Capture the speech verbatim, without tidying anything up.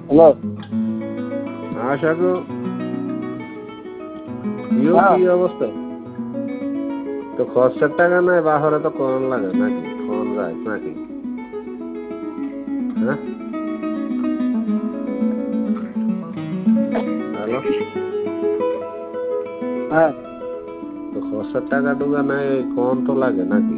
Hello. আশা গো ইও হ্যাঁ। কি অবস্থা? তো খরচের টাকা নাই বাহরে তো কোন লাগে নাকি কোন যায় নাকি? হ্যাঁ হ্যালো। হ্যাঁ। তো খরচের টাকা টুকা নাই কোন তো লাগে নাকি?